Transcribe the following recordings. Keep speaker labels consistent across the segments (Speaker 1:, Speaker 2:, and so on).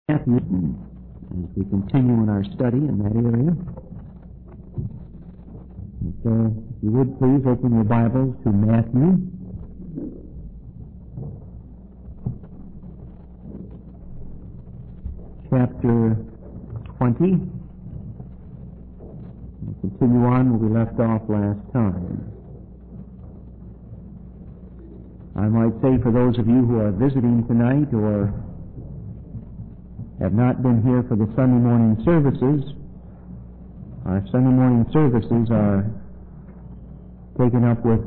Speaker 1: Matthew, as we continue in our study in that area. And so, if you would please open your Bibles to Matthew. Chapter 20. We'll continue on where we left off last time. I might say for those of you who are visiting tonight or have not been here for the Sunday morning services, our Sunday morning services are taken up with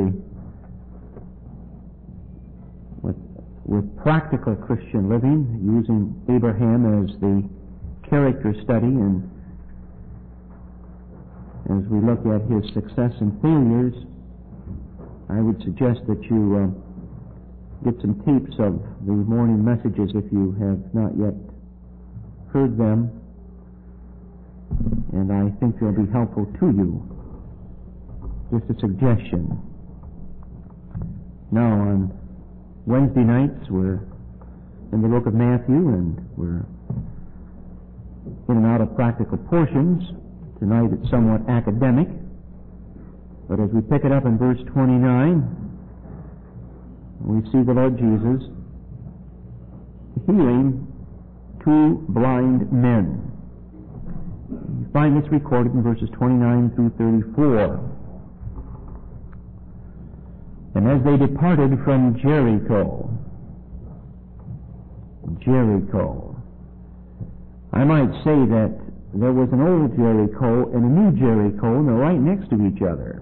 Speaker 1: practical Christian living, using Abraham as the character study, and as we look at his success and failures, I would suggest that you get some tapes of the morning messages if you have not yet heard them, and I think they'll be helpful to you. Just a suggestion. Now, on Wednesday nights, we're in the book of Matthew, and we're in and out of practical portions. Tonight it's somewhat academic, but as we pick it up in verse 29, we see the Lord Jesus healing two blind men. You find this recorded in verses 29 through 34. And as they departed from Jericho, I might say that there was an old Jericho and a new Jericho, and they're right next to each other.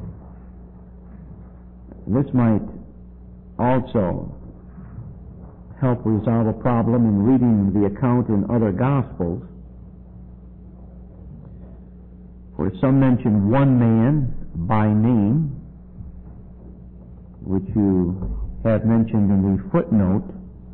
Speaker 1: This might also help resolve a problem in reading the account in other Gospels. For some mention one man by name, which you have mentioned in the footnote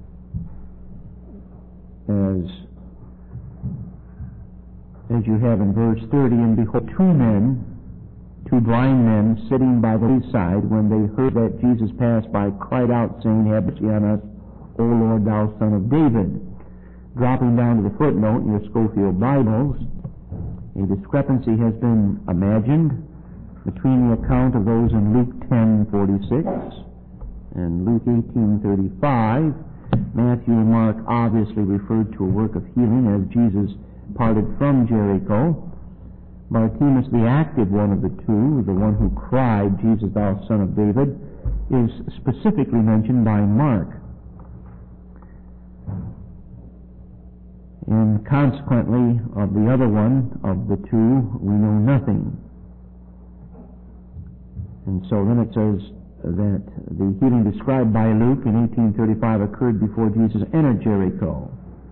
Speaker 1: as you have in verse 30, and behold, two blind men sitting by the wayside, when they heard that Jesus passed by, cried out, saying, Have mercy on us, O Lord, thou Son of David. Dropping down to the footnote in your Schofield Bibles, a discrepancy has been imagined between the account of those in Luke 10:46 and Luke 18:35. Matthew and Mark obviously referred to a work of healing as Jesus parted from Jericho. Bartimaeus, the active one of the two, the one who cried, Jesus, thou Son of David, is specifically mentioned by Mark. And consequently, of the other one of the two, we know nothing. And so then it says that the healing described by Luke in 18:35 occurred before Jesus entered Jericho,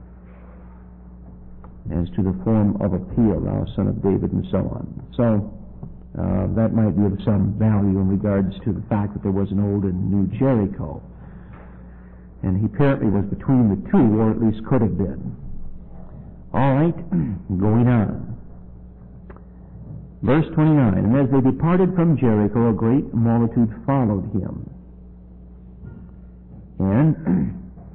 Speaker 1: as to the form of appeal, thou Son of David, and so on. So that might be of some value in regards to the fact that there was an old and new Jericho. And he apparently was between the two, or at least could have been. All right, going on. Verse 29, And as they departed from Jericho, a great multitude followed him. And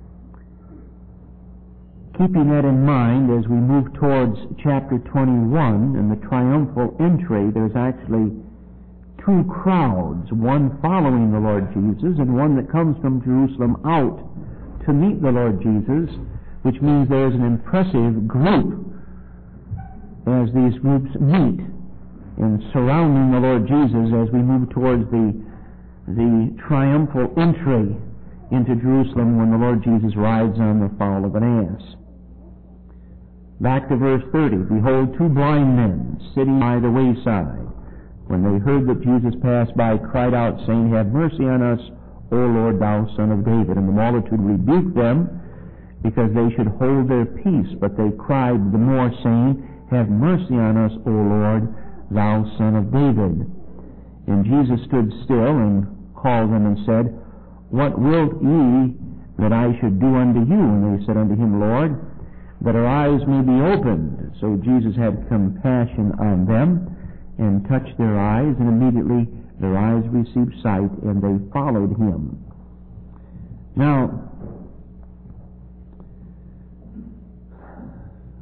Speaker 1: keeping that in mind, as we move towards chapter 21 and the triumphal entry, there's actually two crowds, one following the Lord Jesus and one that comes from Jerusalem out to meet the Lord Jesus, which means there's an impressive group as these groups meet in surrounding the Lord Jesus as we move towards the triumphal entry into Jerusalem when the Lord Jesus rides on the foal of an ass. Back to verse 30. Behold, two blind men sitting by the wayside, when they heard that Jesus passed by, cried out, saying, Have mercy on us, O Lord, thou Son of David. And the multitude rebuked them, because they should hold their peace. But they cried the more, saying, Have mercy on us, O Lord, thou Son of David. And Jesus stood still and called them and said, What wilt ye that I should do unto you? And they said unto him, Lord, that our eyes may be opened. So Jesus had compassion on them and touched their eyes, and immediately their eyes received sight, and they followed him. Now,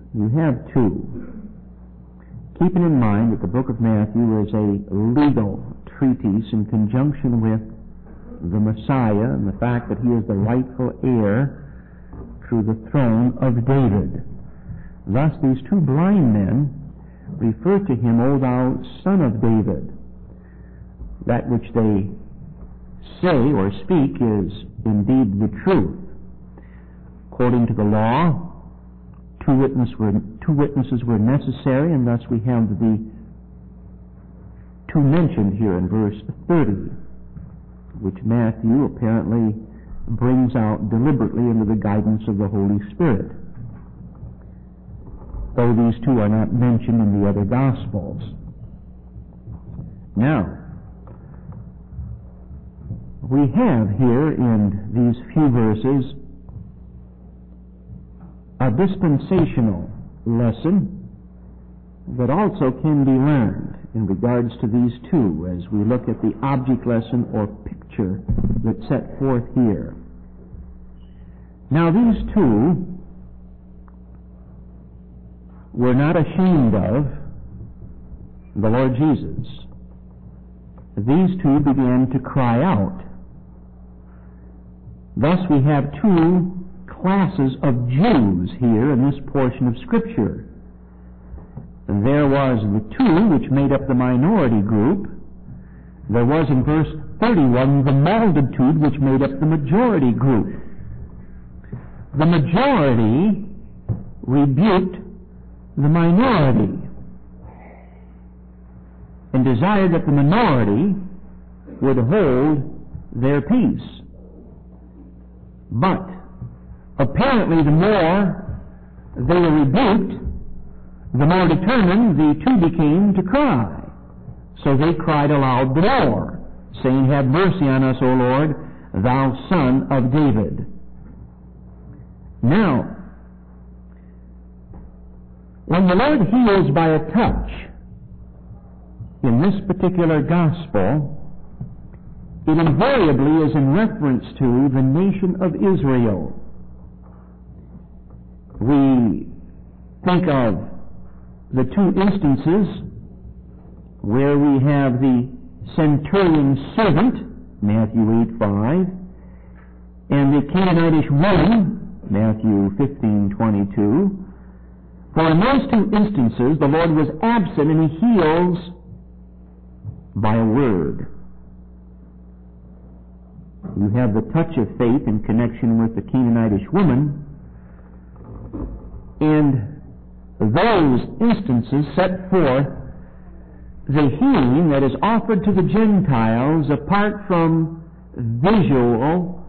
Speaker 1: You have two. Keeping in mind that the book of Matthew is a legal treatise in conjunction with the Messiah and the fact that he is the rightful heir to the throne of David. Thus these two blind men refer to him, O thou son of David. That which they say or speak is indeed the truth. According to the law, two witnesses were necessary, and thus we have the two mentioned here in verse 30, which Matthew apparently brings out deliberately under the guidance of the Holy Spirit, though these two are not mentioned in the other Gospels. Now, we have here in these few verses a dispensational lesson that also can be learned in regards to these two as we look at the object lesson or picture that's set forth here. Now these two were not ashamed of the Lord Jesus. These two began to cry out. Thus we have two classes of Jews here in this portion of Scripture. There was the two which made up the minority group. There was in verse 31 the multitude which made up the majority group. The majority rebuked the minority and desired that the minority would hold their peace. But apparently the more they were rebuked, the more determined the two became to cry. So they cried aloud the more, saying, Have mercy on us, O Lord, thou Son of David. Now, when the Lord heals by a touch in this particular gospel, it invariably is in reference to the nation of Israel. We think of the two instances where we have the centurion's servant, Matthew 8:5, and the Canaanitish woman, Matthew 15:22. For in those two instances, the Lord was absent and he heals by a word. You have the touch of faith in connection with the Canaanitish woman, and those instances set forth the healing that is offered to the Gentiles apart from visible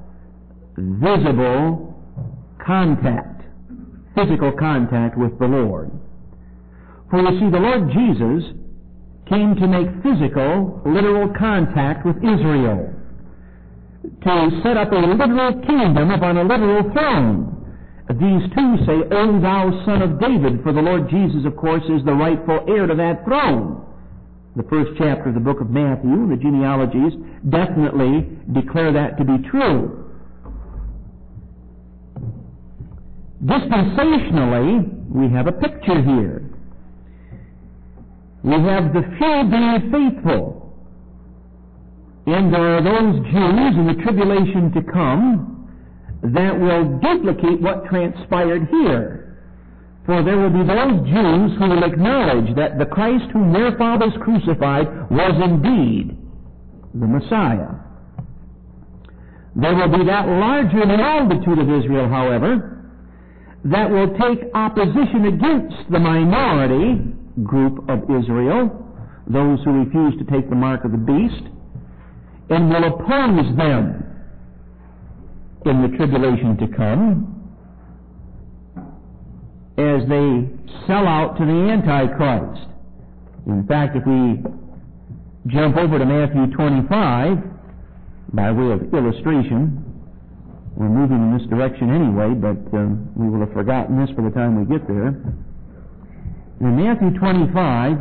Speaker 1: contact, physical contact with the Lord. For you see, the Lord Jesus came to make physical, literal contact with Israel, to set up a literal kingdom upon a literal throne. These two say, O thou Son of David, for the Lord Jesus, of course, is the rightful heir to that throne. The first chapter of the book of Matthew, the genealogies, definitely declare that to be true. Dispensationally, we have a picture here. We have the few being faithful. And there are those Jews in the tribulation to come that will duplicate what transpired here. For there will be those Jews who will acknowledge that the Christ whom their fathers crucified was indeed the Messiah. There will be that larger multitude of Israel, however, that will take opposition against the minority group of Israel, those who refuse to take the mark of the beast, and will oppose them in the tribulation to come as they sell out to the Antichrist. In fact, if we jump over to Matthew 25, by way of illustration, we're moving in this direction anyway, but we will have forgotten this by the time we get there. In Matthew 25,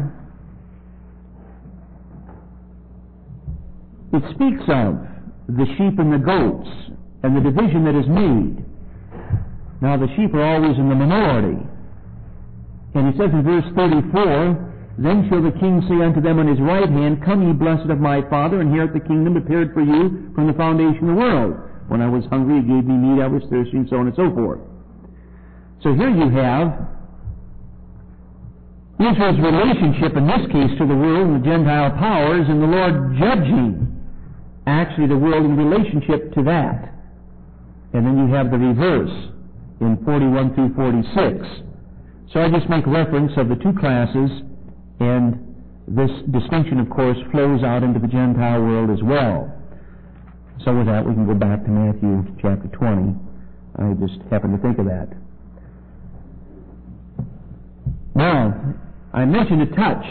Speaker 1: it speaks of the sheep and the goats and the division that is made. Now, the sheep are always in the minority. And he says in verse 34, Then shall the king say unto them on his right hand, Come ye blessed of my Father, inherit the kingdom prepared for you from the foundation of the world. When I was hungry, he gave me meat, I was thirsty, and so on and so forth. So here you have Israel's relationship, in this case, to the world and the Gentile powers, and the Lord judging actually the world in relationship to that. And then you have the reverse in 41 through 46. So I just make reference of the two classes, and this distinction, of course, flows out into the Gentile world as well. So with that, we can go back to Matthew chapter 20. I just happened to think of that. Now, I mentioned a touch.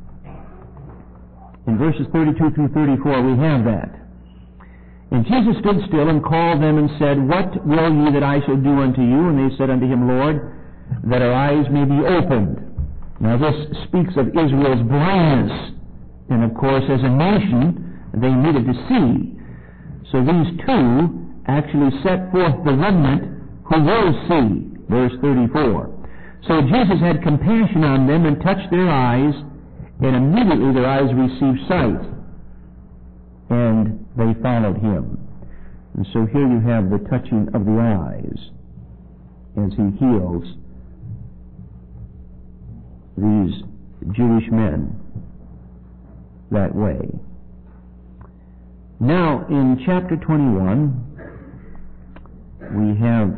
Speaker 1: In verses 32 through 34, we have that. And Jesus stood still and called them and said, What will ye that I shall do unto you? And they said unto him, Lord, that our eyes may be opened. Now this speaks of Israel's blindness. And of course, as a nation, they needed to see. So these two actually set forth the remnant who will see. Verse 34. So Jesus had compassion on them and touched their eyes, and immediately their eyes received sight. And they followed him. And so here you have the touching of the eyes as he heals these Jewish men that way. Now, in chapter 21, we have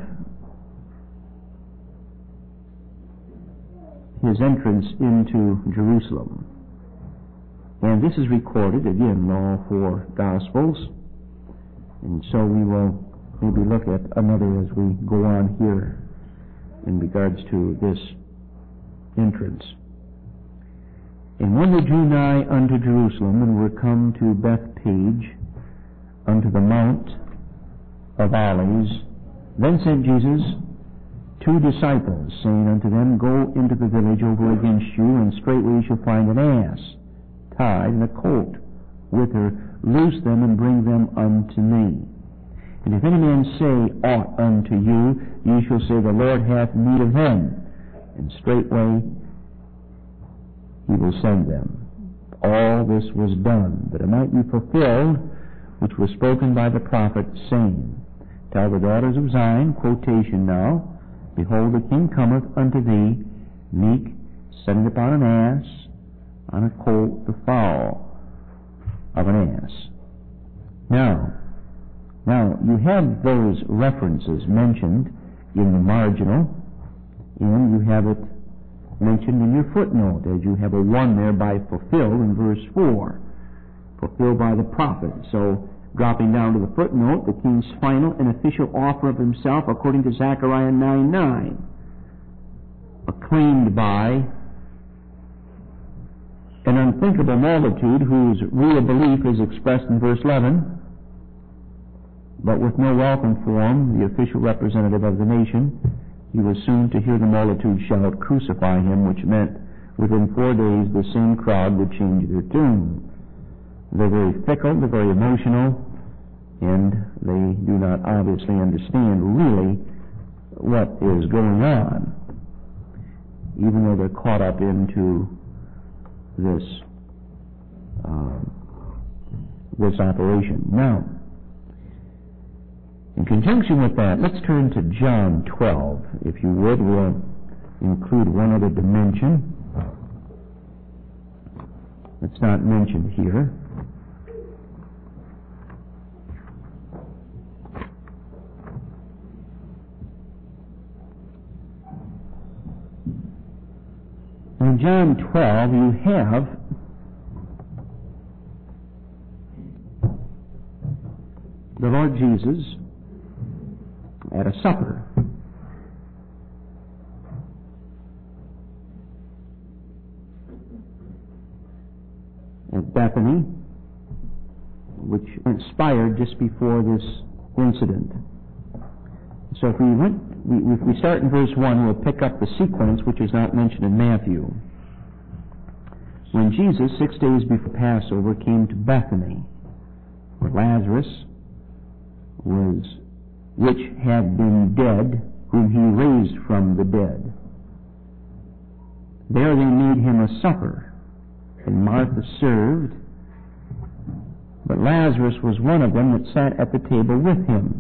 Speaker 1: his entrance into Jerusalem. And this is recorded, again, in all four Gospels. And so we will maybe look at another as we go on here in regards to this entrance. And when they drew nigh unto Jerusalem, and were come to Bethpage, unto the Mount of Olives, then sent Jesus 2 disciples, saying unto them, Go into the village over against you, and straightway you shall find an ass tied, and a colt with her. Loose them, and bring them unto me. And if any man say aught unto you, ye shall say, The Lord hath need of them. And straightway he will send them. All this was done, that it might be fulfilled, which was spoken by the prophet, saying, Tell the daughters of Zion, quotation now, Behold, the king cometh unto thee, meek, sitting upon an ass, on a colt, the foal of an ass. Now, you have those references mentioned in the marginal, and you have it mentioned in your footnote, as you have a 1 there by fulfilled in verse 4, fulfilled by the prophet. So, dropping down to the footnote, the king's final and official offer of himself, according to Zechariah 9:9, acclaimed by an unthinkable multitude whose real belief is expressed in verse 11, but with no welcome form, the official representative of the nation, he was soon to hear the multitude shout, Crucify him, which meant within 4 days the same crowd would change their tune. They're very fickle, they're very emotional, and they do not obviously understand really what is going on, even though they're caught up into this operation. Now, in conjunction with that, let's turn to John 12, if you would. We'll include one other dimension that's not mentioned here. In John 12, you have the Lord Jesus at a supper. At Bethany, which inspired just before this incident. So if we start in verse 1, we'll pick up the sequence which is not mentioned in Matthew. When Jesus, 6 days before Passover, came to Bethany, where Lazarus was, which had been dead, whom he raised from the dead. There they made him a supper, and Martha served, but Lazarus was one of them that sat at the table with him.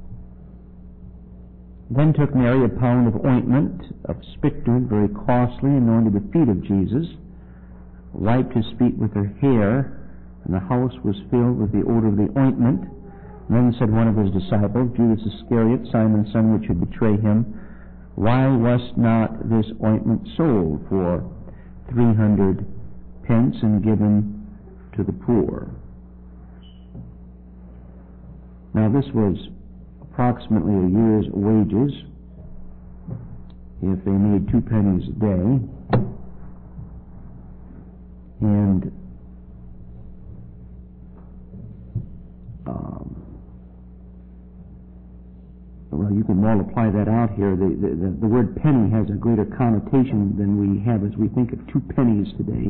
Speaker 1: Then took Mary a pound of ointment of spikenard, very costly, anointed the feet of Jesus, wiped his feet with her hair, and the house was filled with the odor of the ointment. Then said one of his disciples, Judas Iscariot, Simon's son, which should betray him, Why was not this ointment sold for 300 pence and given to the poor? Now this was approximately a year's wages if they made 2 pennies a day. And well, you can multiply that out here. The word penny has a greater connotation than we have as we think of 2 pennies today.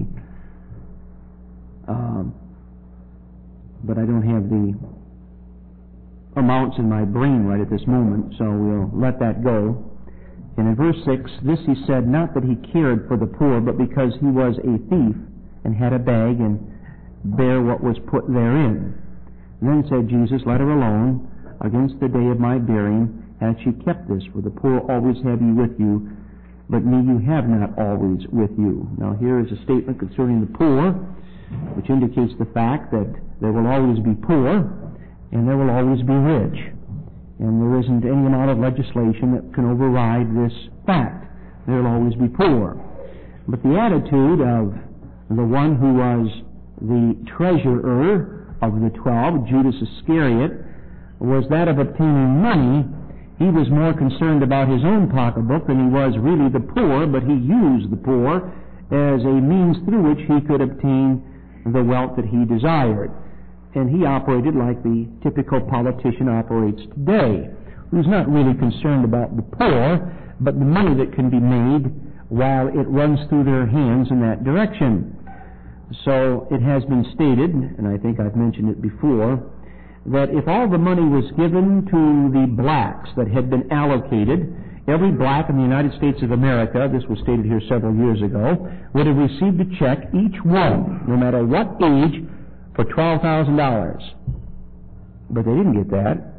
Speaker 1: But I don't have the amounts in my brain right at this moment, so we'll let that go. And in verse 6, this he said, not that he cared for the poor, but because he was a thief, and had a bag, and bare what was put therein. And then said Jesus, Let her alone. Against the day of my burying hath she kept this, for the poor always have ye with you, but me you have not always with you. Now here is a statement concerning the poor, which indicates the fact that there will always be poor, and there will always be rich. And there isn't any amount of legislation that can override this fact. There will always be poor. But the attitude of the one who was the treasurer of the 12, Judas Iscariot, was that of obtaining money. He was more concerned about his own pocketbook than he was really the poor, but he used the poor as a means through which he could obtain the wealth that he desired. And he operated like the typical politician operates today, who's not really concerned about the poor, but the money that can be made while it runs through their hands in that direction. So it has been stated, and I think I've mentioned it before, that if all the money was given to the blacks that had been allocated, every black in the United States of America, this was stated here several years ago, would have received a check, each one, no matter what age, for $12,000. But they didn't get that.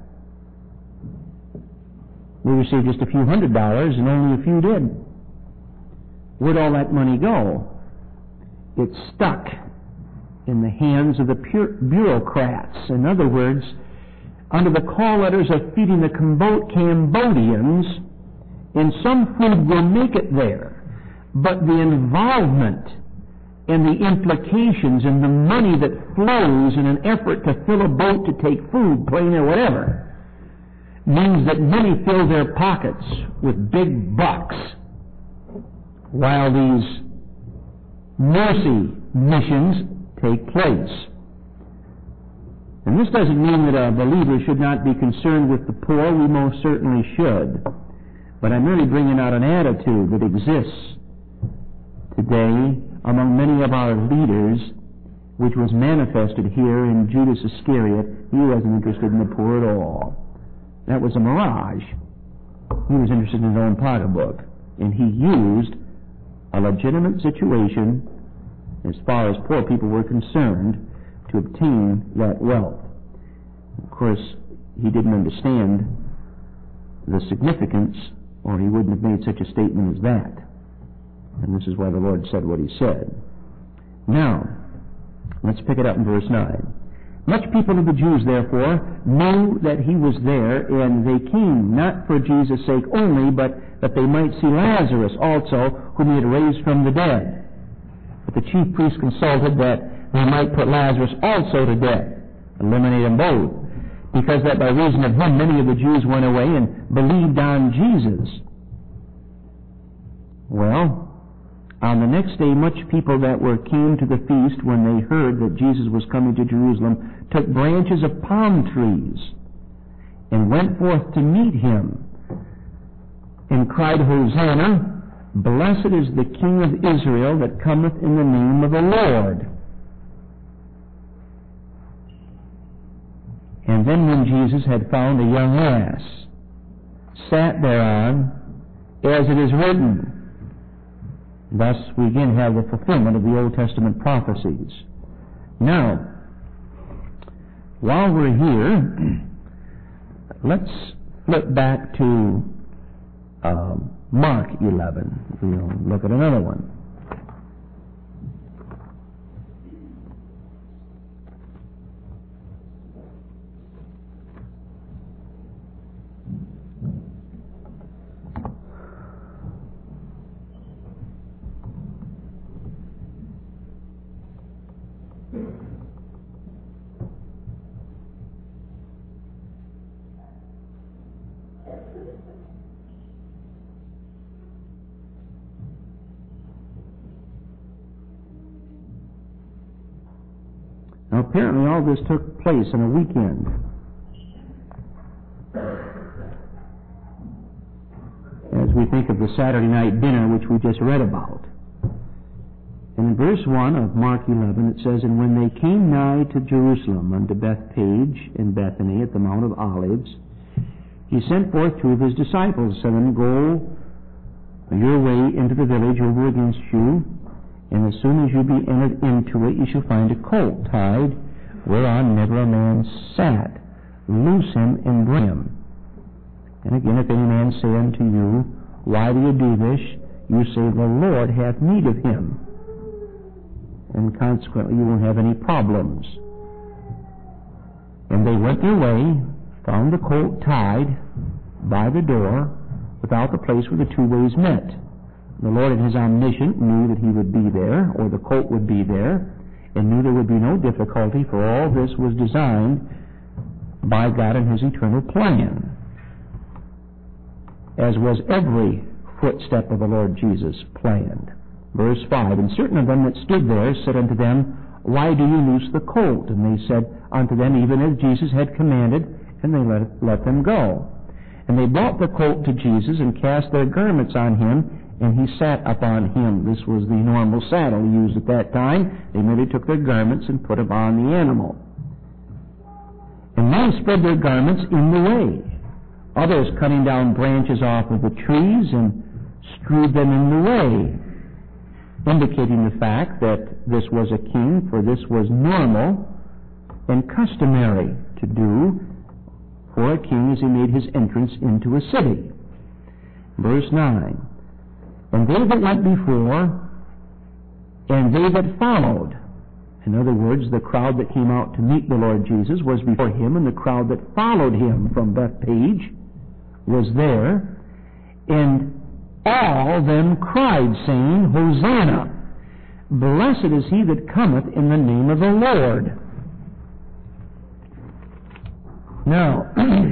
Speaker 1: We received just a few $100s, and only a few did. Where'd all that money go? It stuck in the hands of the bureaucrats. In other words, under the call letters of feeding the Cambodians, and some food will make it there. But the involvement and the implications and the money that flows in an effort to fill a boat to take food, plane or whatever, means that many fill their pockets with big bucks, while these mercy missions take place. And this doesn't mean that a believer should not be concerned with the poor. We most certainly should. But I'm really bringing out an attitude that exists today among many of our leaders, which was manifested here in Judas Iscariot. He wasn't interested in the poor at all. That was a mirage. He was interested in his own pocketbook. And he used a legitimate situation, as far as poor people were concerned, to obtain that wealth. Of course, he didn't understand the significance, or he wouldn't have made such a statement as that. And this is why the Lord said what he said. Now, let's pick it up in verse 9. Much people of the Jews, therefore, knew that he was there, and they came, not for Jesus' sake only, but that they might see Lazarus also, whom he had raised from the dead. But the chief priests consulted that they might put Lazarus also to death, eliminate them both, because that by reason of him many of the Jews went away and believed on Jesus. Well, on the next day much people that came to the feast, when they heard that Jesus was coming to Jerusalem, took branches of palm trees and went forth to meet him, and cried, Hosanna! Blessed is the King of Israel that cometh in the name of the Lord. And then when Jesus had found a young ass, sat thereon, as it is written, Thus, we again have the fulfillment of the Old Testament prophecies. Now, while we're here, let's flip back to Mark 11. We'll look at another one. Now, apparently all this took place in a weekend. As we think of the Saturday night dinner which we just read about. And in verse 1 of Mark 11 it says, "And when they came nigh to Jerusalem unto Bethpage in Bethany at the Mount of Olives, he sent forth two of his disciples, saying, Go your way into the village over against you, and as soon as you be entered into it, you shall find a colt tied, whereon never a man sat. Loose him and bring him. And again, if any man say unto you, Why do you do this? You say, The Lord hath need of him. And consequently, you won't have any problems. And they went their way, found the colt tied by the door, without the place where the two ways met. The Lord in His omniscience knew that He would be there, or the colt would be there, and knew there would be no difficulty, for all this was designed by God in His eternal plan, as was every footstep of the Lord Jesus planned. Verse 5, And certain of them that stood there said unto them, Why do you loose the colt? And they said unto them, Even as Jesus had commanded, and they let them go. And they brought the colt to Jesus, and cast their garments on him, and he sat upon him. This was the normal saddle used at that time. They merely took their garments and put them on the animal. And men spread their garments in the way. Others cutting down branches off of the trees and strewed them in the way, indicating the fact that this was a king, for this was normal and customary to do for a king as he made his entrance into a city. Verse 9, And they that went before, and they that followed. In other words, the crowd that came out to meet the Lord Jesus was before him, and the crowd that followed him from Bethpage was there. And all them cried, saying, Hosanna! Blessed is he that cometh in the name of the Lord. Now,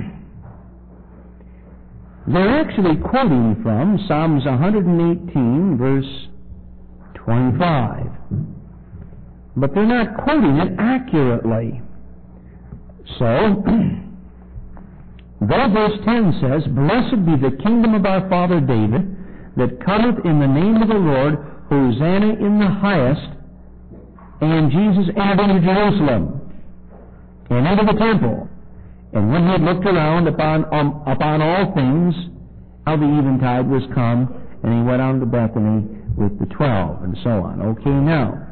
Speaker 1: they're actually quoting from Psalms 118, verse 25. But they're not quoting it accurately. So, though verse 10 says, Blessed be the kingdom of our father David, that cometh in the name of the Lord, Hosanna in the highest, and Jesus entered into Jerusalem, and into the temple. And when he had looked around upon all things, how the eventide was come, and he went on to Bethany with the 12, and so on. Okay, now,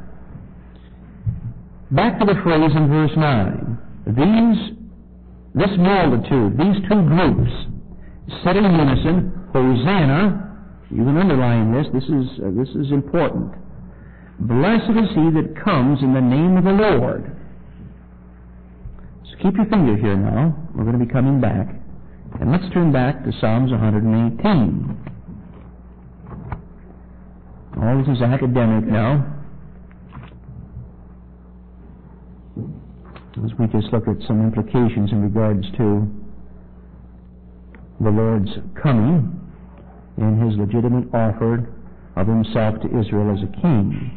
Speaker 1: back to the phrase in verse 9. This multitude, these two groups, said in unison, Hosanna. You can underline this. This is important. Blessed is he that comes in the name of the Lord. So keep your finger here now. We're going to be coming back. And let's turn back to Psalms 118. All this is academic now. As we just look at some implications in regards to the Lord's coming and his legitimate offer of himself to Israel as a king.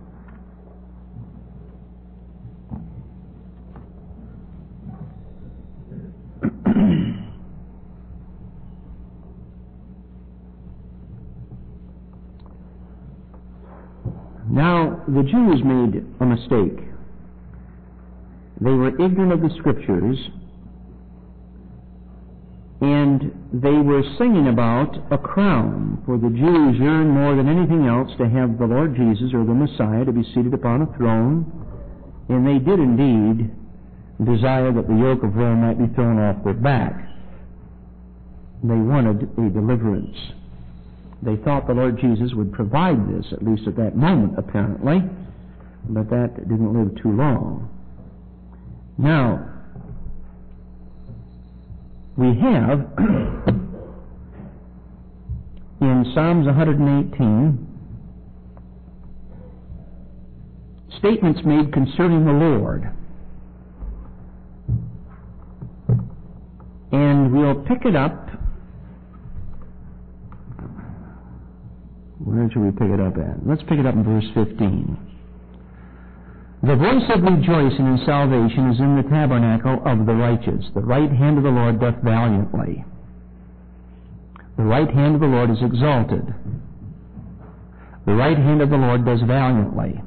Speaker 1: Now, the Jews made a mistake. They were ignorant of the Scriptures, and they were singing about a crown, for the Jews yearned more than anything else to have the Lord Jesus, or the Messiah, to be seated upon a throne, and they did indeed desire that the yoke of Rome might be thrown off their back. They wanted a deliverance. They thought the Lord Jesus would provide this, at least at that moment, apparently, but that didn't live too long. Now, we have in Psalms 118 statements made concerning the Lord. And we'll pick it up. Where should we pick it up at? Let's pick it up in verse 15. The voice of rejoicing in salvation is in the tabernacle of the righteous. The right hand of the Lord doth valiantly. The right hand of the Lord is exalted. The right hand of the Lord does valiantly.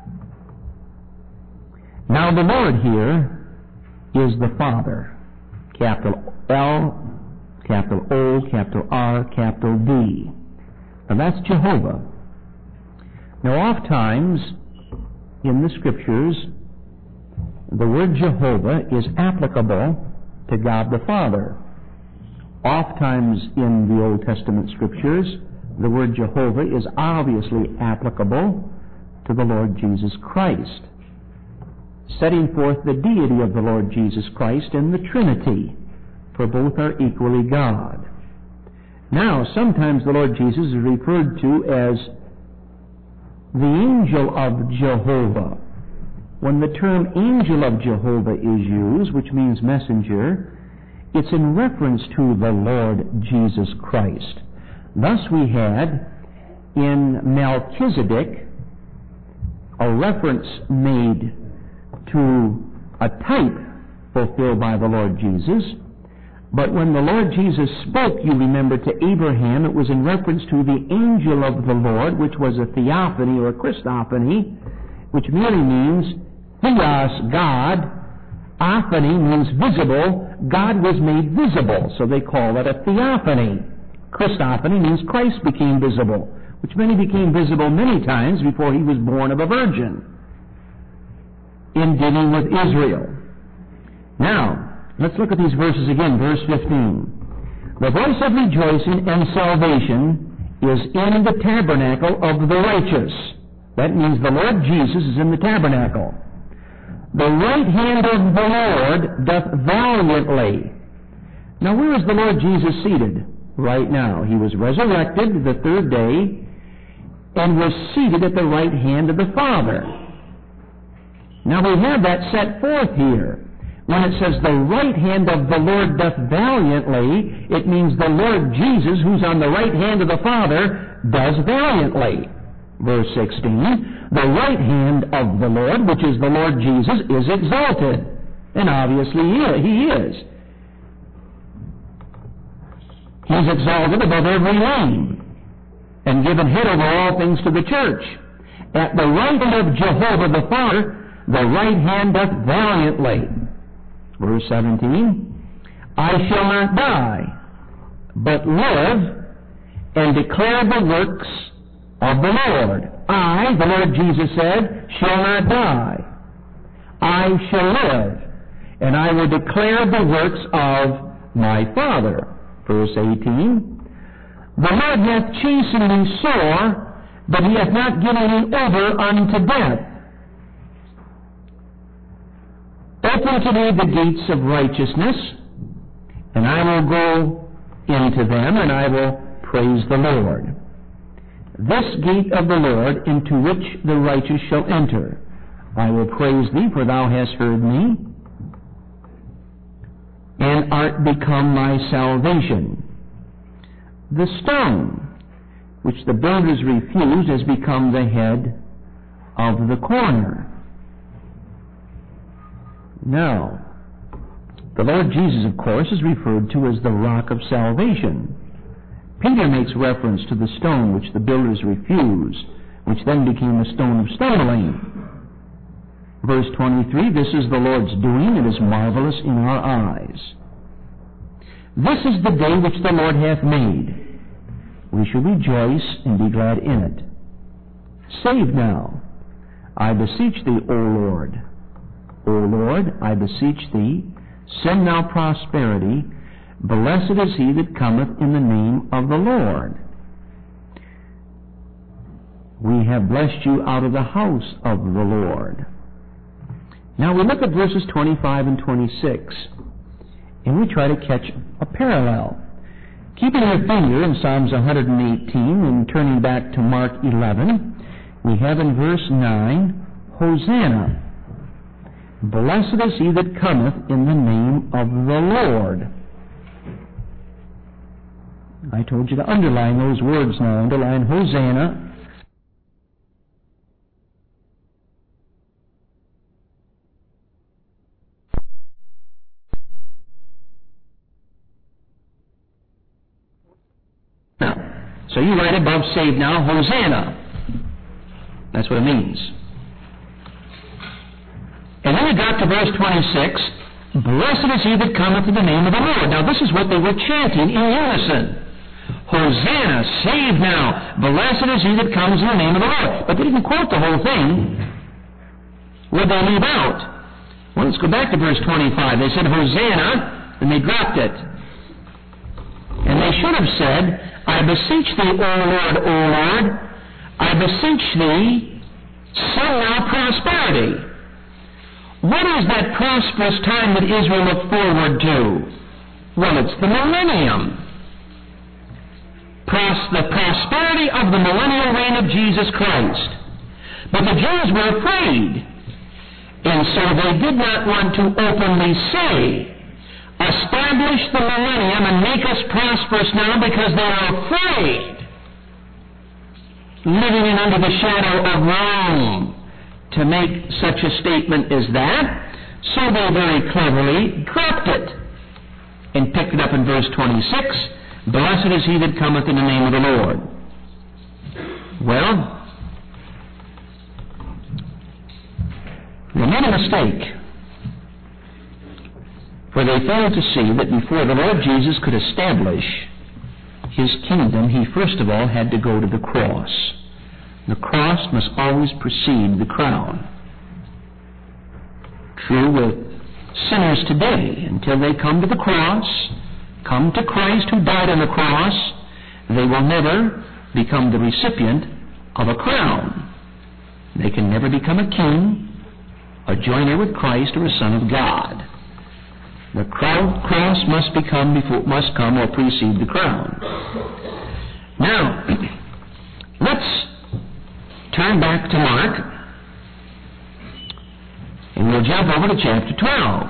Speaker 1: Now the Lord here is the Father. Capital L, capital O, capital R, capital D. Now that's Jehovah. Now oftentimes in the Scriptures, the word Jehovah is applicable to God the Father. Oftentimes in the Old Testament Scriptures, the word Jehovah is obviously applicable to the Lord Jesus Christ, setting forth the deity of the Lord Jesus Christ and the Trinity, for both are equally God. Now, sometimes the Lord Jesus is referred to as the angel of Jehovah. When the term angel of Jehovah is used, which means messenger, it's in reference to the Lord Jesus Christ. Thus we had in Melchizedek a reference made to a type fulfilled by the Lord Jesus. But when the Lord Jesus spoke, you remember, to Abraham, it was in reference to the angel of the Lord, which was a theophany or a Christophany, which merely means theos, God. Ophany means visible. God was made visible, so they call it a theophany. Christophany means Christ became visible, which meant he became visible many times before he was born of a virgin in dealing with Israel. Now, let's look at these verses again. Verse 15. The voice of rejoicing and salvation is in the tabernacle of the righteous. That means the Lord Jesus is in the tabernacle. The right hand of the Lord doth valiantly. Now, where is the Lord Jesus seated right now? He was resurrected the third day and was seated at the right hand of the Father. Now, we have that set forth here. When it says the right hand of the Lord doth valiantly, it means the Lord Jesus, who's on the right hand of the Father, does valiantly. Verse 16, the right hand of the Lord, which is the Lord Jesus, is exalted. And obviously he is. He's exalted above every name and given head over all things to the church. At the right hand of Jehovah the Father, the right hand doth valiantly. Verse 17, I shall not die, but live and declare the works of the Lord. I, the Lord Jesus said, shall not die. I shall live, and I will declare the works of my Father. Verse 18, the Lord hath chastened me sore, but he hath not given me over unto death. Open to me the gates of righteousness, and I will go into them, and I will praise the Lord. This gate of the Lord, into which the righteous shall enter. I will praise thee, for thou hast heard me, and art become my salvation. The stone, which the builders refused, has become the head of the corner. Now, the Lord Jesus, of course, is referred to as the rock of salvation. Peter makes reference to the stone which the builders refused, which then became a stone of stumbling. Verse 23, this is the Lord's doing, it is marvelous in our eyes.
Speaker 2: This is the day which the Lord hath made. We shall rejoice and be glad in it. Save now, I beseech thee, O Lord. O Lord, I beseech thee, send now prosperity. Blessed is he that cometh in the name of the Lord. We have blessed you out of the house of the Lord. Now we look at verses 25 and 26, and we try to catch a parallel. Keeping your finger in Psalms 118 and turning back to Mark 11, we have in verse 9, Hosanna. Blessed is he that cometh in the name of the Lord. I told you to underline those words now. Underline Hosanna. So you write above save now, Hosanna. That's what it means. And then we got to verse 26, Blessed is he that cometh in the name of the Lord. Now this is what they were chanting in unison. Hosanna, save now, blessed is he that comes in the name of the Lord. But they didn't quote the whole thing. What did they leave out? Well, let's go back to verse 25. They said Hosanna, and they dropped it. And they should have said, I beseech thee, O Lord, O Lord, I beseech thee, send now prosperity. What is that prosperous time that Israel looked forward to? Well, it's the millennium. The prosperity of the millennial reign of Jesus Christ. But the Jews were afraid, and so they did not want to openly say, establish the millennium and make us prosperous now, because they are afraid, living in under the shadow of Rome, to make such a statement as that. So they very cleverly dropped it and picked it up in verse 26, Blessed is he that cometh in the name of the Lord. Well, they made a mistake. For they failed to see that before the Lord Jesus could establish his kingdom, he first of all had to go to the cross. The cross must always precede the crown. True with sinners today. Until they come to the cross, come to Christ who died on the cross, they will never become the recipient of a crown. They can never become a king, a joiner with Christ, or a son of God. The cross must come or precede the crown. Now, let's turn back to Mark, and we'll jump over to chapter 12.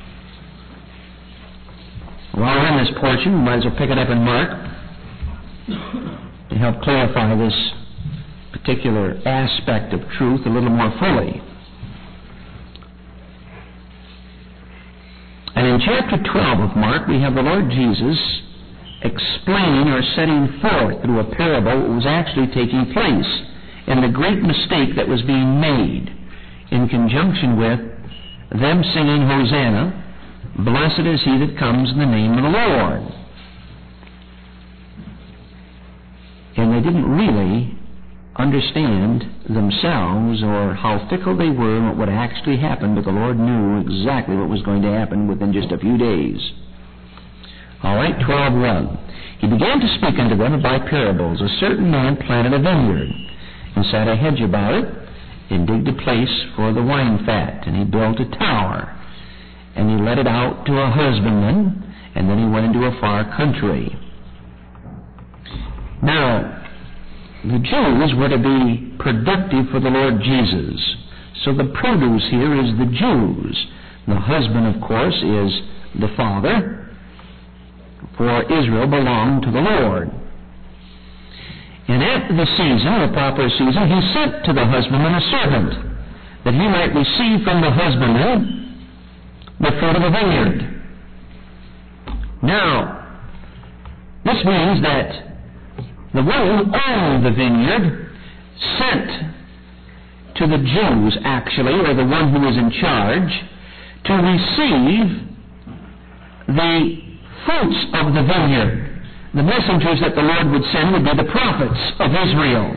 Speaker 2: While we're in this portion, we might as well pick it up in Mark to help clarify this particular aspect of truth a little more fully. And in chapter 12 of Mark, we have the Lord Jesus explaining or setting forth through a parable what was actually taking place and the great mistake that was being made in conjunction with them singing Hosanna, Blessed is he that comes in the name of the Lord. And they didn't really understand themselves or how fickle they were and what would actually happen, but the Lord knew exactly what was going to happen within just a few days. All right, 12:1. He began to speak unto them by parables. A certain man planted a vineyard, and set a hedge about it, and digged a place for the wine fat, and he built a tower, and he let it out to a husbandman, and then he went into a far country. Now, the Jews were to be productive for the Lord Jesus. So the produce here is the Jews. The husband, of course, is the father, for Israel belonged to the Lord. And after the season, the proper season, he sent to the husbandman a servant, that he might receive from the husbandman the fruit of the vineyard. Now, this means that the one who owned the vineyard sent to the Jews, actually, or the one who was in charge, to receive the fruits of the vineyard. The messengers that the Lord would send would be the prophets of Israel.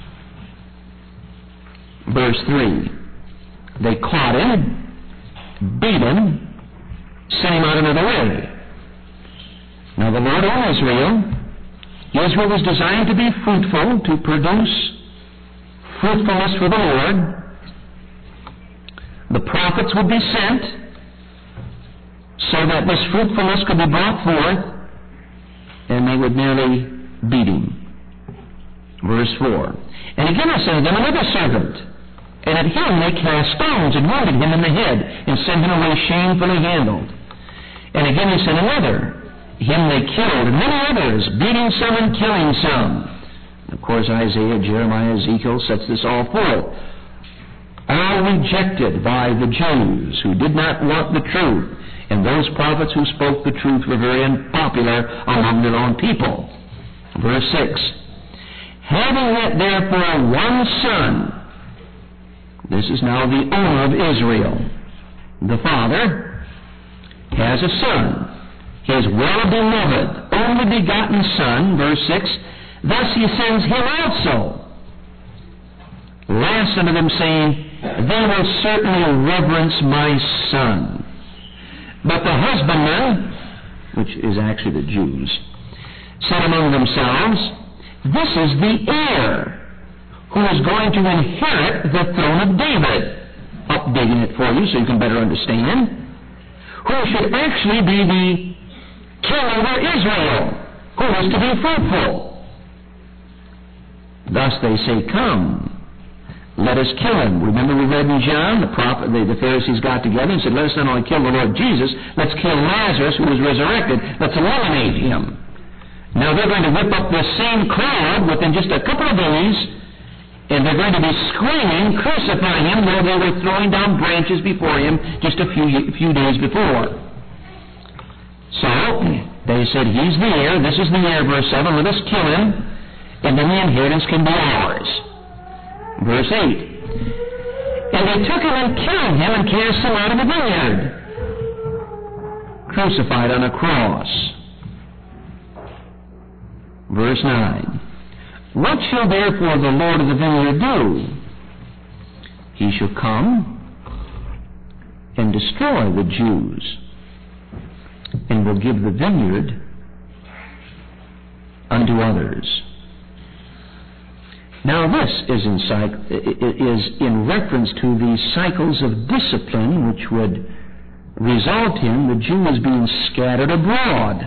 Speaker 2: Verse 3. They caught him, beat him, sent him out another way. Now the Lord of Israel was designed to be fruitful, to produce fruitfulness for the Lord. The prophets would be sent so that this fruitfulness could be brought forth, and they would merely beat him. Verse 4. And again I sent them another servant, and at him they cast stones and wounded him in the head, and sent him away shamefully handled. And again he sent another. Him they killed, and many others, beating some and killing some. Of course, Isaiah, Jeremiah, Ezekiel sets this all forth. All rejected by the Jews who did not want the truth, and those prophets who spoke the truth were very unpopular among their own people. Verse 6. Having yet therefore one son, this is now the owner of Israel, the father has a son, his well-beloved, only begotten Son, verse 6, thus he sends him also. Last unto them, saying, they will certainly reverence my Son. But the husbandmen, which is actually the Jews, said among themselves, this is the heir who is going to inherit the throne of David. Updating it for you so you can better understand. Who should actually be the king over Israel, who is to be fruitful. Thus they say, come, let us kill him. Remember we read in John, the Pharisees got together and said, let us not only kill the Lord Jesus, let's kill Lazarus who was resurrected. Let's eliminate him. Now they're going to whip up this same crowd within just a couple of days, and they're going to be screaming, crucify him, though they were throwing down branches before him just a few days before. So, they said, he's the heir, this is the heir, verse 7, let us kill him, and then the inheritance can be ours. Verse 8. And they took him and killed him and cast him out of the vineyard, crucified on a cross. Verse 9. What shall therefore the Lord of the vineyard do? He shall come and destroy the Jews, and will give the vineyard unto others. Now this is in reference to the cycles of discipline which would result in the Jews being scattered abroad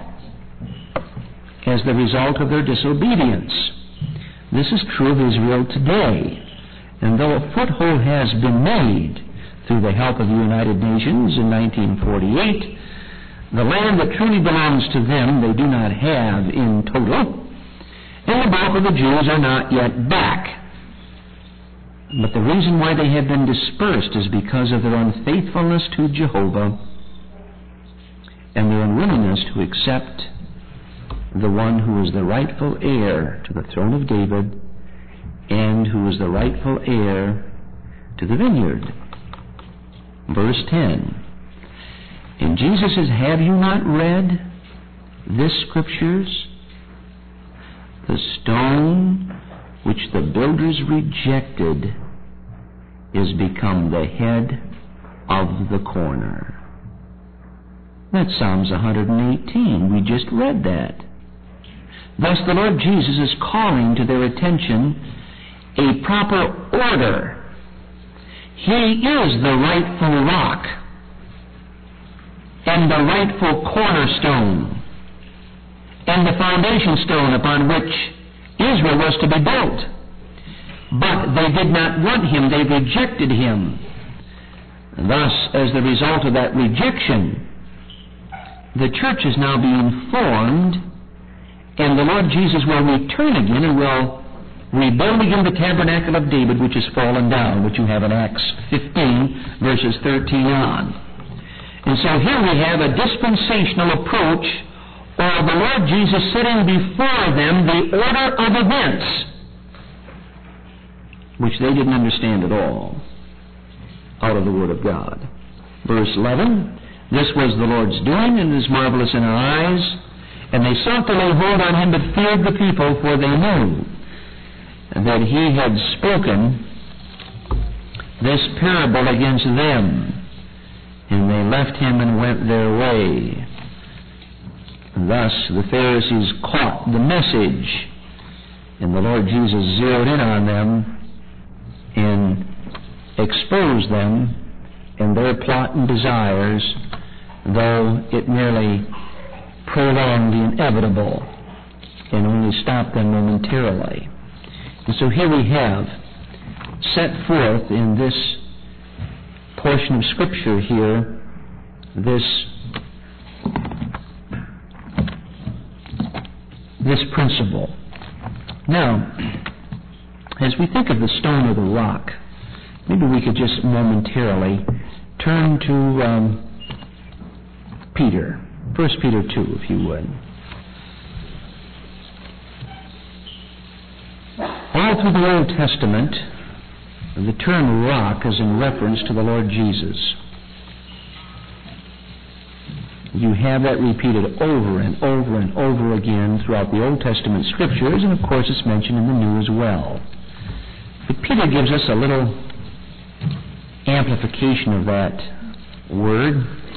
Speaker 2: as the result of their disobedience. This is true of Israel today. And though a foothold has been made through the help of the United Nations in 1948, the land that truly belongs to them they do not have in total, and the bulk of the Jews are not yet back. But the reason why they have been dispersed is because of their unfaithfulness to Jehovah and their unwillingness to accept the one who is the rightful heir to the throne of David and who is the rightful heir to the vineyard. Verse 10. And Jesus says, have you not read this scriptures? The stone which the builders rejected is become the head of the corner. That's Psalms 118. We just read that. Thus the Lord Jesus is calling to their attention a proper order. He is the rightful rock and the rightful cornerstone and the foundation stone upon which Israel was to be built. But they did not want him. They rejected him. Thus, as the result of that rejection, the church is now being formed, and the Lord Jesus will return again and will rebuild again the tabernacle of David, which has fallen down, which you have in Acts 15, verses 13 on. And so here we have a dispensational approach, or the Lord Jesus setting before them the order of events, which they didn't understand at all, out of the Word of God. Verse 11, This was the Lord's doing, and is marvelous in our eyes. And they sought to lay hold on him, but feared the people, for they knew that he had spoken this parable against them. And they left him and went their way. Thus the Pharisees caught the message, and the Lord Jesus zeroed in on them and exposed them in their plot and desires, though it merely prolonged the inevitable and only stopped them momentarily. And so here we have set forth in this portion of Scripture here this principle. Now, as we think of the stone or the rock, maybe we could just momentarily turn to Peter. 1 Peter 2, if you would. All through the Old Testament, the term rock is in reference to the Lord Jesus. You have that repeated over and over and over again throughout the Old Testament Scriptures, and of course it's mentioned in the New as well. But Peter gives us a little amplification of that word,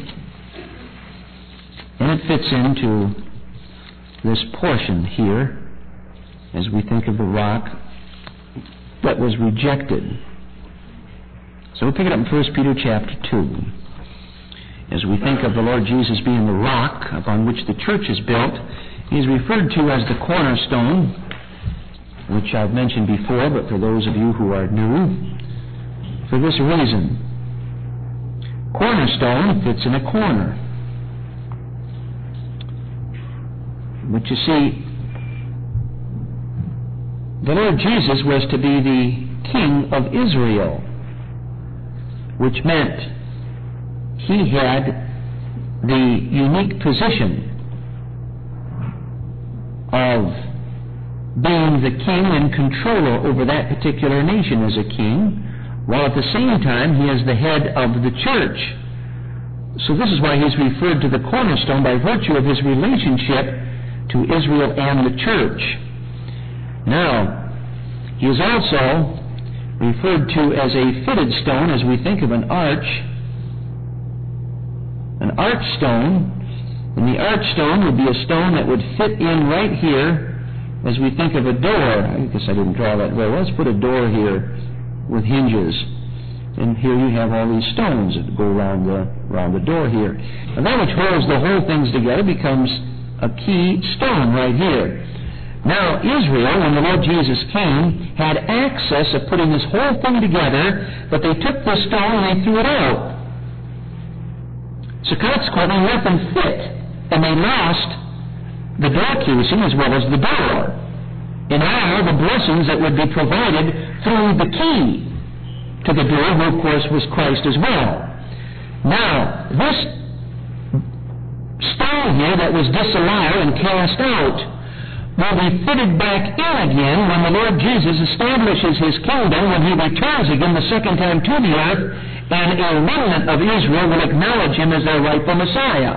Speaker 2: and it fits into this portion here as we think of the rock that was rejected. So we'll pick it up in 1 Peter chapter 2. As we think of the Lord Jesus being the rock upon which the church is built, he's referred to as the cornerstone, which I've mentioned before, but for those of you who are new, for this reason. Cornerstone fits in a corner. But you see, the Lord Jesus was to be the King of Israel, which meant he had the unique position of being the king and controller over that particular nation as a king, while at the same time he is the head of the church. So this is why he's referred to the cornerstone by virtue of his relationship to Israel and the church. Now, he is also referred to as a fitted stone as we think of an arch. An arch stone, and the arch stone would be a stone that would fit in right here as we think of a door. I guess I didn't draw that well. Let's put a door here with hinges. And here you have all these stones that go around the door here. And that which holds the whole things together becomes a key stone right here. Now, Israel, when the Lord Jesus came, had access of putting this whole thing together, but they took this stone and they threw it out. So consequently, nothing fit, and they lost the door casing as well as the door, and all the blessings that would be provided through the key to the door, who of course was Christ as well. Now, this stone here that was disallowed and cast out will be fitted back in again when the Lord Jesus establishes his kingdom, when he returns again the second time to the earth, and a remnant of Israel will acknowledge him as their rightful Messiah.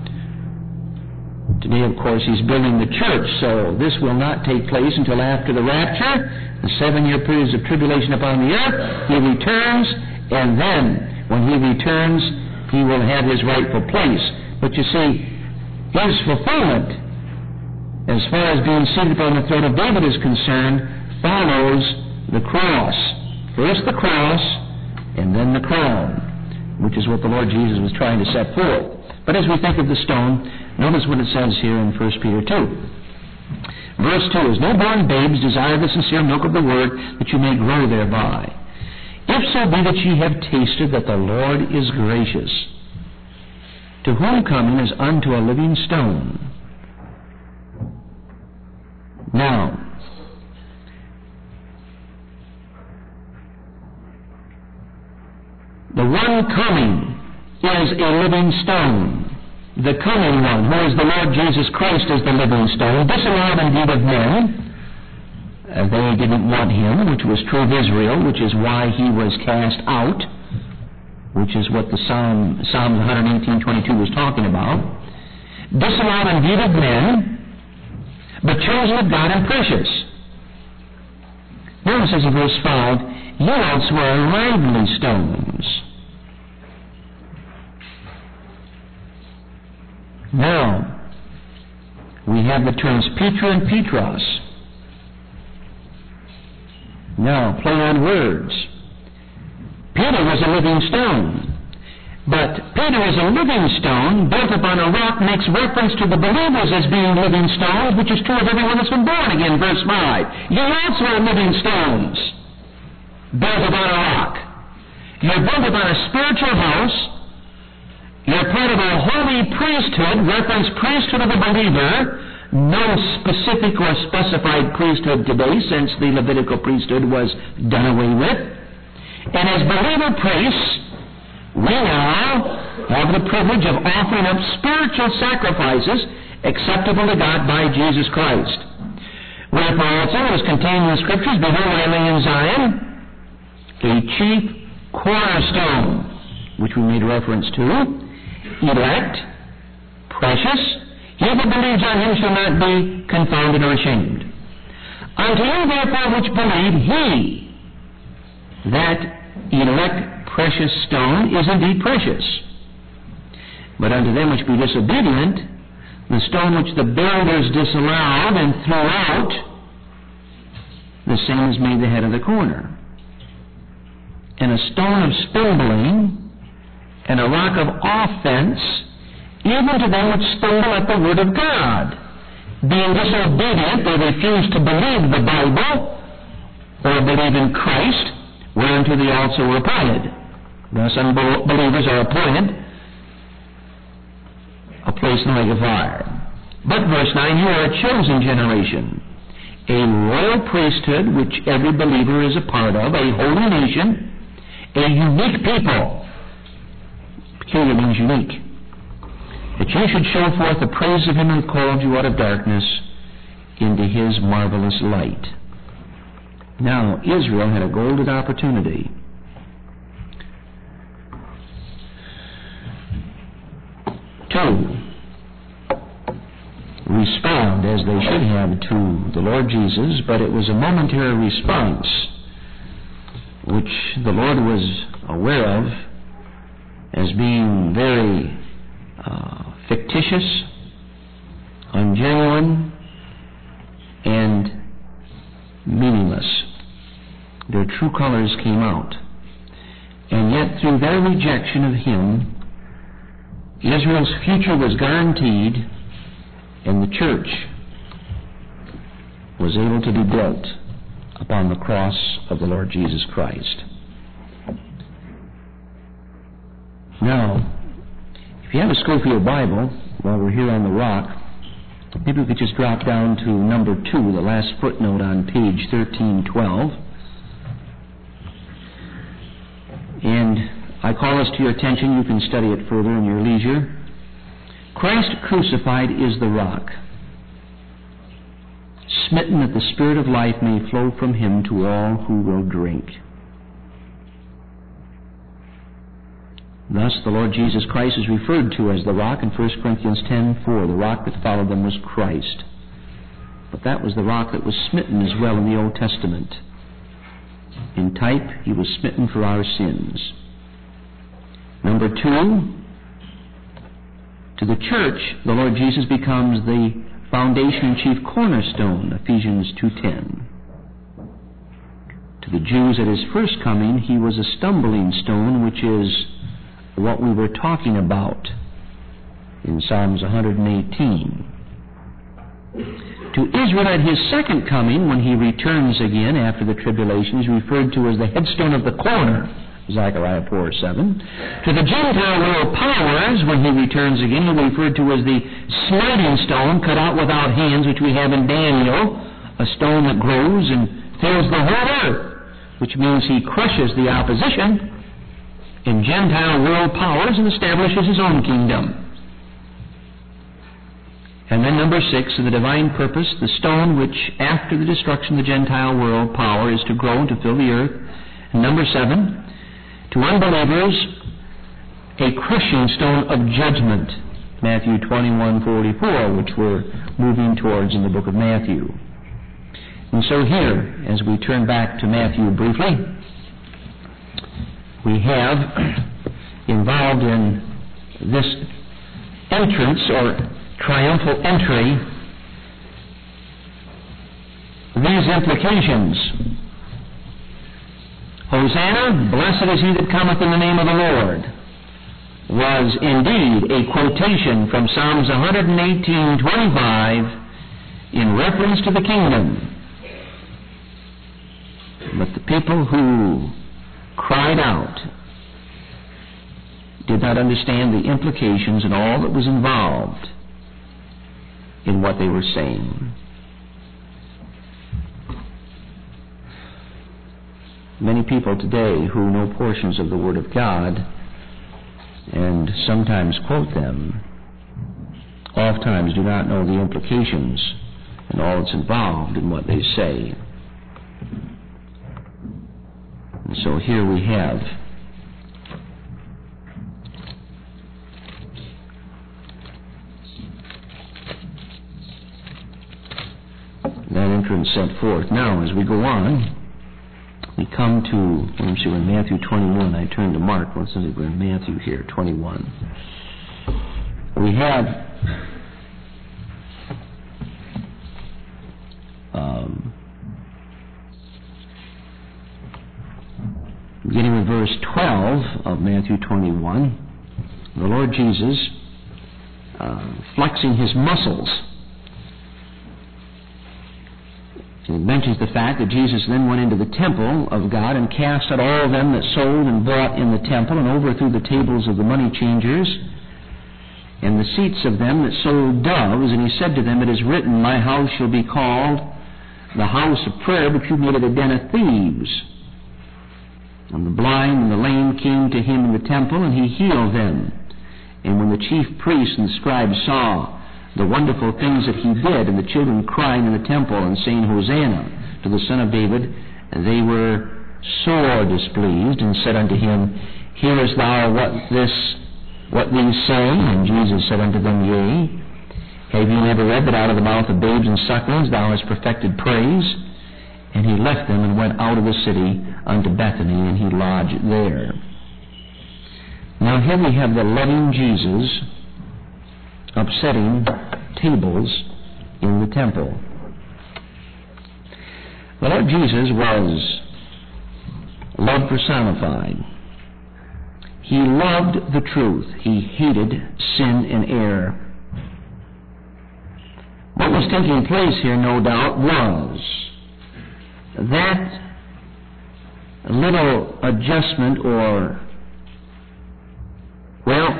Speaker 2: Today, of course, he's building the church, so this will not take place until after the rapture, the 7-year periods of tribulation upon the earth. He returns, and then, when he returns, he will have his rightful place. But you see, his fulfillment, as far as being seated upon the throne of David is concerned, follows the cross. First the cross, and then the crown, which is what the Lord Jesus was trying to set forth. But as we think of the stone, notice what it says here in 1 Peter 2. Verse 2, "As newborn babes desire the sincere milk of the word, that you may grow thereby. If so be that ye have tasted that the Lord is gracious, to whom coming is unto a living stone." Now, the one coming is a living stone. The coming one, who is the Lord Jesus Christ, is the living stone, disallowed indeed of men. They didn't want him, which was true of Israel, which is why he was cast out. which is what the Psalms 118:22 was talking about, disallowed indeed of men, but chosen of God and precious. Notice as in verse 5, ye also are lively stones. Now, we have the terms Petra and Petros. Now, play on words. Peter was a living stone. But Peter is a living stone built upon a rock makes reference to the believers as being living stones, which is true of everyone that's been born again, verse 5. You also are living stones built upon a rock. You're built upon a spiritual house. You're part of a holy priesthood, reference priesthood of the believer. No specific or specified priesthood today, since the Levitical priesthood was done away with. And as believer priests, we now have the privilege of offering up spiritual sacrifices acceptable to God by Jesus Christ. Wherefore also it is contained in the Scriptures, behold, I lay in Zion a chief cornerstone, which we made reference to, elect, precious. He that believes on him shall not be confounded or ashamed. Unto you therefore which believe, he, that elect precious stone, is indeed precious. But unto them which be disobedient, the stone which the builders disallowed and threw out, the same is made the head of the corner. And a stone of stumbling, and a rock of offense, even to them which stumble at the word of God. Being disobedient, they refuse to believe the Bible, or believe in Christ, whereunto they also were appointed. Thus unbelievers are appointed a place in the lake of fire. But verse 9, you are a chosen generation, a royal priesthood, which every believer is a part of, a holy nation, a unique people. Peculiar means unique. That you should show forth the praise of him who called you out of darkness into his marvelous light. Now, Israel had a golden opportunity. To respond as they should have to the Lord Jesus, but it was a momentary response which the Lord was aware of as being very fictitious, ungenuine, and meaningless. Their true colors came out. And yet through their rejection of him, Israel's future was guaranteed, and the church was able to be built upon the cross of the Lord Jesus Christ. Now, if you have a Scofield Bible, while we're here on the rock, maybe we could just drop down to number 2, the last footnote on page 1312. And I call this to your attention. You can study it further in your leisure. Christ crucified is the rock, smitten that the Spirit of life may flow from him to all who will drink. Thus, the Lord Jesus Christ is referred to as the rock in 1 Corinthians 10:4. The rock that followed them was Christ. But that was the rock that was smitten as well in the Old Testament. In type, he was smitten for our sins. Number 2, to the church, the Lord Jesus becomes the foundation and chief cornerstone, Ephesians 2:10. To the Jews at his first coming, he was a stumbling stone, which is what we were talking about in Psalms 118. To Israel at his second coming, when he returns again after the tribulation, he's referred to as the headstone of the corner, Zechariah 4:7. To the Gentile world powers, when he returns again, he'll be referred to as the smiting stone, cut out without hands, which we have in Daniel, a stone that grows and fills the whole earth, which means he crushes the opposition in Gentile world powers and establishes his own kingdom. And then number 6, of the divine purpose, the stone which, after the destruction of the Gentile world power, is to grow and to fill the earth. And number 7, to unbelievers, a crushing stone of judgment, Matthew 21:44, which we're moving towards in the book of Matthew. And so here, as we turn back to Matthew briefly, we have involved in this entrance or triumphal entry these implications. Hosanna, blessed is he that cometh in the name of the Lord, was indeed a quotation from Psalms 118:25 in reference to the kingdom. But the people who cried out did not understand the implications and all that was involved in what they were saying. Many people today who know portions of the Word of God and sometimes quote them, oftentimes do not know the implications and all that's involved in what they say. And so here we have that entrance set forth. Now, as we go on, we come to, let me see, we're in Matthew 21. I turned to Mark. Let's see, we're in Matthew here, 21. We have beginning with verse 12 of Matthew 21, the Lord Jesus flexing his muscles. It mentions the fact that Jesus then went into the temple of God and cast out all of them that sold and bought in the temple, and overthrew the tables of the money changers and the seats of them that sold doves. And he said to them, it is written, my house shall be called the house of prayer, but you've made it a den of thieves. And the blind and the lame came to him in the temple, and he healed them. And when the chief priests and the scribes saw the wonderful things that he did, and the children crying in the temple and saying, Hosanna to the Son of David, and they were sore displeased, and said unto him, Hearest thou what these say? And Jesus said unto them, Yea. Have you never read that out of the mouth of babes and sucklings thou hast perfected praise? And he left them and went out of the city unto Bethany, and he lodged there. Now here we have the loving Jesus upsetting tables in the temple. The Lord Jesus was love personified. He loved the truth. He hated sin and error. What was taking place here, no doubt, was that little adjustment or, well,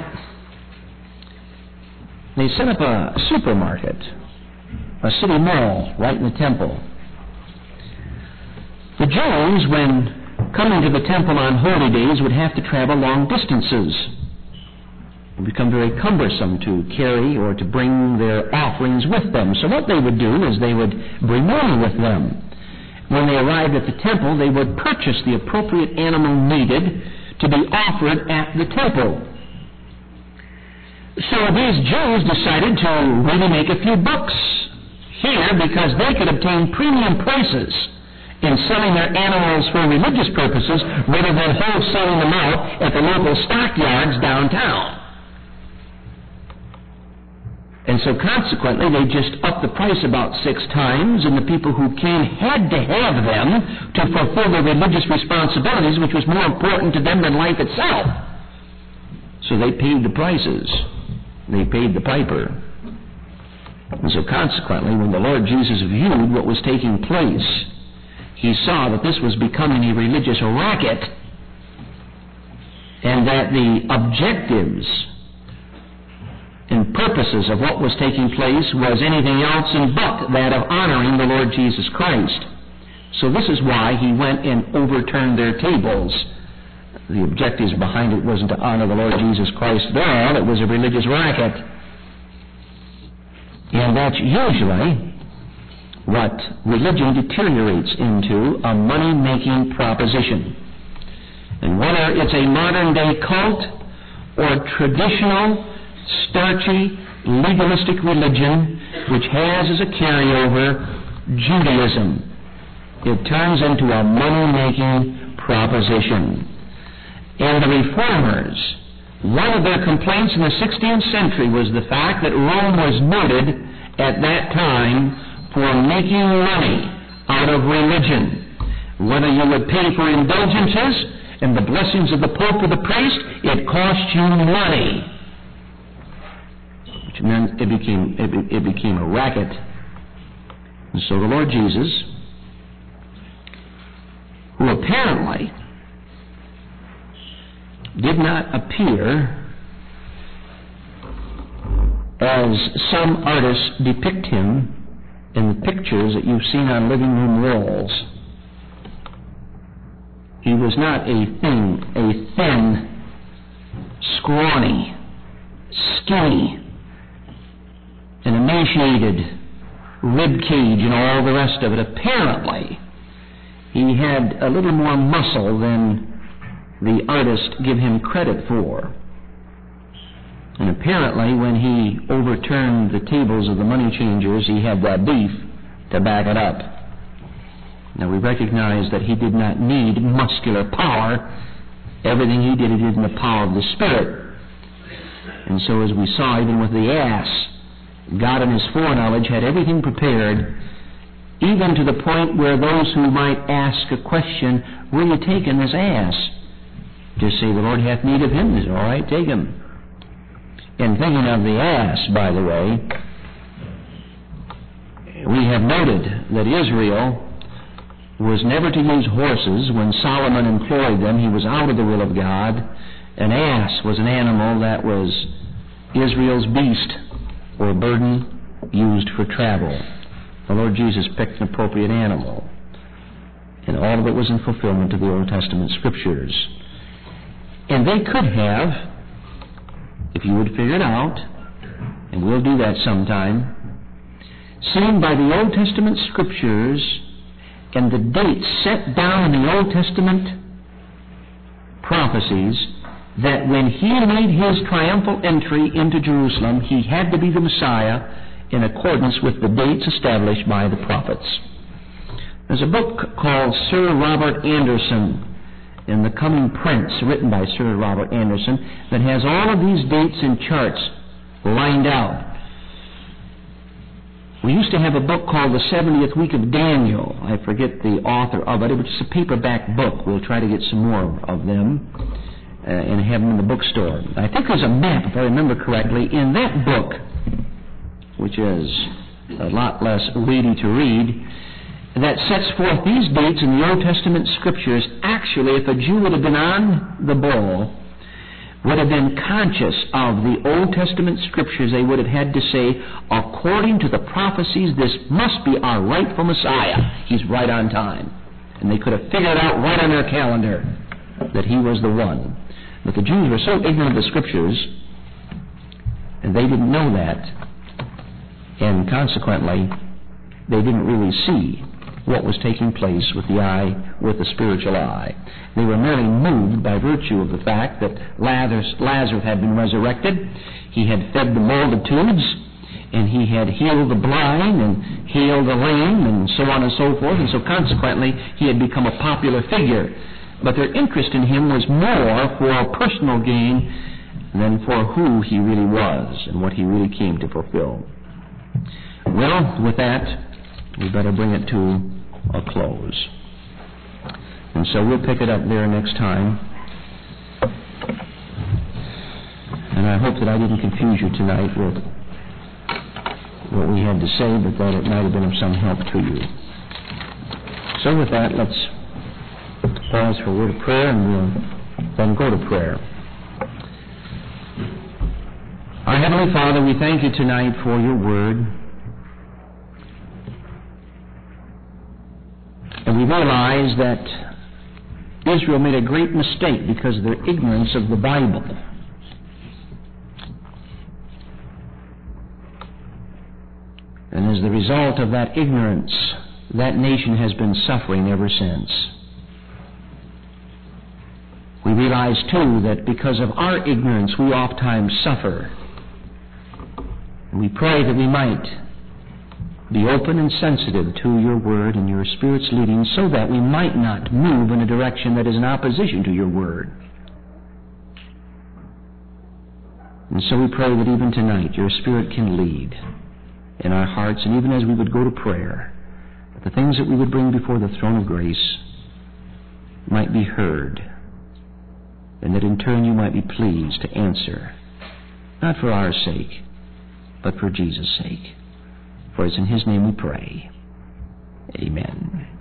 Speaker 2: they set up a supermarket, a city mall, right in the temple. The Jews, when coming to the temple on holy days, would have to travel long distances. It would become very cumbersome to carry or to bring their offerings with them. So what they would do is they would bring money with them. When they arrived at the temple, they would purchase the appropriate animal needed to be offered at the temple. So these Jews decided to really make a few bucks here because they could obtain premium prices in selling their animals for religious purposes rather than wholesaling them out at the local stockyards downtown. And so consequently, they just upped the price about 6 times, and the people who came had to have them to fulfill their religious responsibilities, which was more important to them than life itself. So they paid the prices. They paid the piper. And so consequently, when the Lord Jesus viewed what was taking place, he saw that this was becoming a religious racket, and that the objectives and purposes of what was taking place was anything else but that of honoring the Lord Jesus Christ. So this is why he went and overturned their tables. The objectives behind it wasn't to honor the Lord Jesus Christ at all. It was a religious racket. And that's usually what religion deteriorates into, a money-making proposition. And whether it's a modern-day cult or traditional, starchy, legalistic religion which has as a carryover Judaism. It turns into a money-making proposition. And the Reformers, one of their complaints in the 16th century was the fact that Rome was noted at that time for making money out of religion. Whether you would pay for indulgences and the blessings of the Pope or the priest, it cost you money. Which meant it became a racket. And so the Lord Jesus, who apparently did not appear as some artists depict him in the pictures that you've seen on living room walls. He was not a thin, scrawny, skinny, an emaciated rib cage and all the rest of it. Apparently, he had a little more muscle than the artists give him credit for. And apparently, when he overturned the tables of the money changers, he had that beef to back it up. Now, we recognize that he did not need muscular power. Everything he did in the power of the Spirit. And so, as we saw, even with the ass, God in His foreknowledge had everything prepared, even to the point where those who might ask a question, "Where are you taking this ass?" Just say, "The Lord hath need of him." He said, "All right, take him." And thinking of the ass, by the way, we have noted that Israel was never to use horses. When Solomon employed them, he was out of the will of God. An ass was an animal that was Israel's beast or burden used for travel. The Lord Jesus picked an appropriate animal. And all of it was in fulfillment of the Old Testament Scriptures. And they could have, if you would figure it out, and we'll do that sometime, seen by the Old Testament Scriptures and the dates set down in the Old Testament prophecies that when he made his triumphal entry into Jerusalem, he had to be the Messiah in accordance with the dates established by the prophets. There's a book called Sir Robert Anderson, in The Coming Prince, written by Sir Robert Anderson, that has all of these dates and charts lined out. We used to have a book called The 70th Week of Daniel. I forget the author of it. It was just a paperback book. We'll try to get some more of them and have them in the bookstore. I think there's a map, if I remember correctly, in that book, which is a lot less weighty to read, that sets forth these dates in the Old Testament Scriptures. Actually, if a Jew would have been on the ball, would have been conscious of the Old Testament Scriptures, they would have had to say, according to the prophecies, this must be our rightful Messiah. He's right on time. And they could have figured out right on their calendar that he was the one. But the Jews were so ignorant of the Scriptures, and they didn't know that, and consequently, they didn't really see what was taking place with the spiritual eye. They were merely moved by virtue of the fact that Lazarus had been resurrected. He had fed the multitudes, and he had healed the blind and healed the lame, and so on and so forth, and so consequently he had become a popular figure. But their interest in him was more for personal gain than for who he really was and what he really came to fulfill. Well, with that, we better bring it to a close. And so we'll pick it up there next time. And I hope that I didn't confuse you tonight with what we had to say, but that it might have been of some help to you. So with that, let's pause for a word of prayer, and we'll then go to prayer. Our Heavenly Father, we thank you tonight for your word. And we realize that Israel made a great mistake because of their ignorance of the Bible. And as the result of that ignorance, that nation has been suffering ever since. We realize, too, that because of our ignorance, we oftentimes suffer. And we pray that we might be open and sensitive to your word and your Spirit's leading, so that we might not move in a direction that is in opposition to your word. And so we pray that even tonight your Spirit can lead in our hearts, and even as we would go to prayer, that the things that we would bring before the throne of grace might be heard, and that in turn you might be pleased to answer, not for our sake, but for Jesus' sake. For it's in His name we pray. Amen.